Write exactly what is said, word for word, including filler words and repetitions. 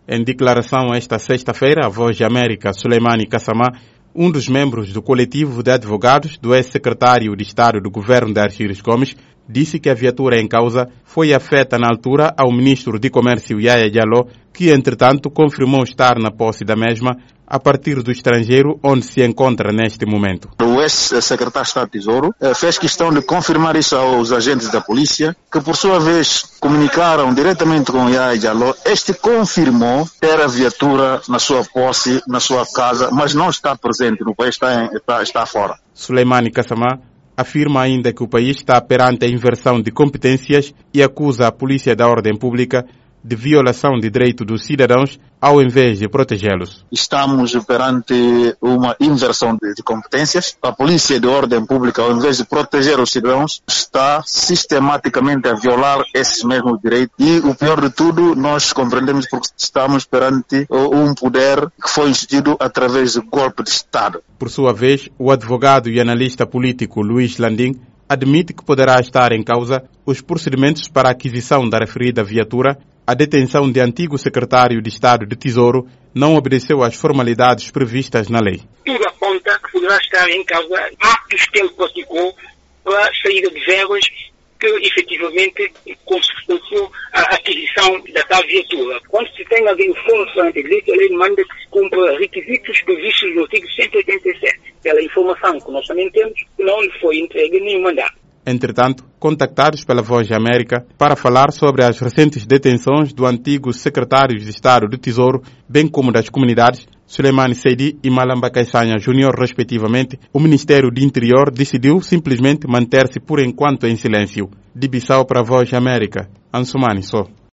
Em declaração esta sexta-feira, a Voz de América, Suleimani Kassamá, um dos membros do coletivo de advogados do ex-secretário de Estado do governo de Archírios Gomes, disse que a viatura em causa foi afeta na altura ao ministro de Comércio Yaya Diallo, que entretanto confirmou estar na posse da mesma a partir do estrangeiro onde se encontra neste momento. O ex-secretário de Estado do Tesouro fez questão de confirmar isso aos agentes da polícia, que por sua vez comunicaram diretamente com o Yaya Diallo. Este confirmou ter a viatura na sua posse, na sua casa, mas não está presente no país, está, em, está, está fora. Suleimani Kassamá afirma ainda que o país está perante a inversão de competências e acusa a Polícia da Ordem Pública de violação de direitos dos cidadãos ao invés de protegê-los. Estamos perante uma inversão de, de competências. A Polícia de Ordem Pública, ao invés de proteger os cidadãos, está sistematicamente a violar esses mesmos direitos. E o pior de tudo, nós compreendemos porque estamos perante um poder que foi instituído através de golpe de Estado. Por sua vez, o advogado e analista político Luís Landim admite que poderá estar em causa os procedimentos para a aquisição da referida viatura. A detenção de antigo secretário de Estado de Tesouro não obedeceu às formalidades previstas na lei. Tudo aponta que poderá estar em causa atos que ele praticou para a saída de verbas que efetivamente consubstanciou a aquisição da tal viatura. Quando se tem alguém informação anterior, a lei manda que se cumpra requisitos previstos no artigo cento e oitenta e sete. Pela informação que nós também temos, não lhe foi entregue nenhum mandato. Entretanto, contactados pela Voz de América para falar sobre as recentes detenções do antigo secretário de Estado do Tesouro, bem como das comunidades, Suleimani Seydi e Malamba Kaissanha Júnior, respectivamente, o Ministério do Interior decidiu simplesmente manter-se por enquanto em silêncio. De Bissau para a Voz de América, Ansumani Só.